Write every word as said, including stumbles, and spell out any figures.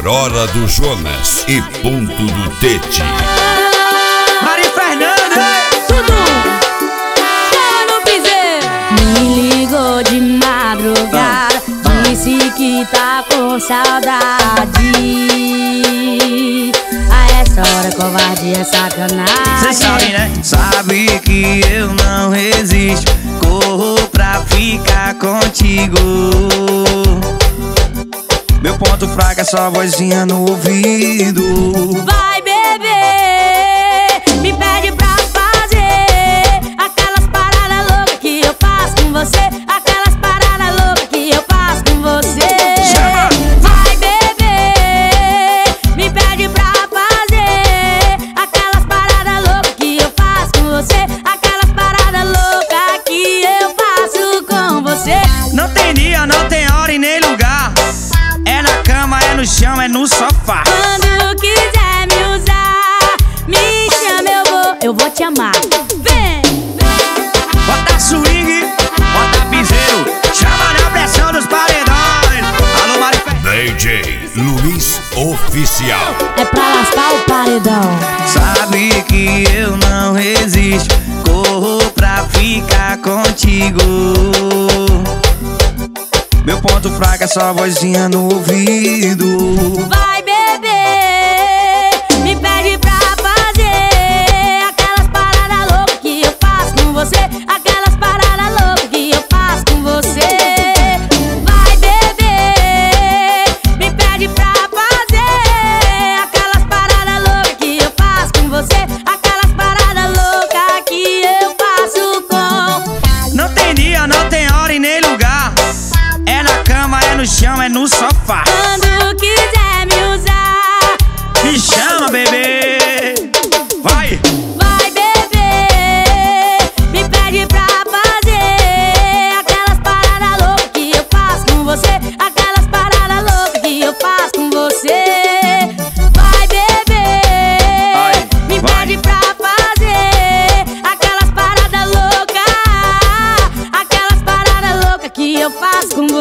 Aurora do Jonas e Ponto do Tete. Mari Fernandes, tudo. Chama no piseiro. Me ligou de madrugada, disse que tá com saudade. A essa hora covardia é sacanagem. cê sabe, né? Sabe que eu não resisto, corro pra ficar contigo. Meu ponto fraco é só vozinha no ouvido. Vai beber, me pede pra fazer aquelas paradas loucas que eu faço com você. Aquelas paradas loucas que eu faço com você. Chama! Vai beber, me pede pra fazer aquelas paradas loucas que eu faço com você. Aquelas paradas loucas que eu faço com você. Não tem dia, não tem hora e nem lugar. É na cama, é no chão, é no sofá. Quando quiser me usar, me chama, eu vou, eu vou te amar. Vem! Bota swing, bota piseiro, chama na pressão dos paredões. Alô, Mari Fernandes. D J Luiz Oficial. É pra lascar o paredão. Sabe que eu não resisto, corro pra ficar contigo. Meu ponto fraco é só vozinha no ouvido. Vai beber, me pede pra fazer aquelas paradas loucas que eu faço com você. Aquelas paradas loucas que eu faço com você. Vai beber, me pede pra fazer aquelas paradas loucas que eu faço com você. Aquelas paradas loucas que eu faço com. Não tem dia, não tem hora e nem lugar. É na cama, é no chão, é no sofá. Quando quiser me usar, Me chama, bebê. Vai! vai beber, me pede pra fazer aquelas paradas loucas que eu faço com você. Aquelas paradas loucas que eu faço com você. Vai beber, Vai, me vai. pede pra fazer aquelas paradas loucas. Aquelas paradas loucas que eu faço com você.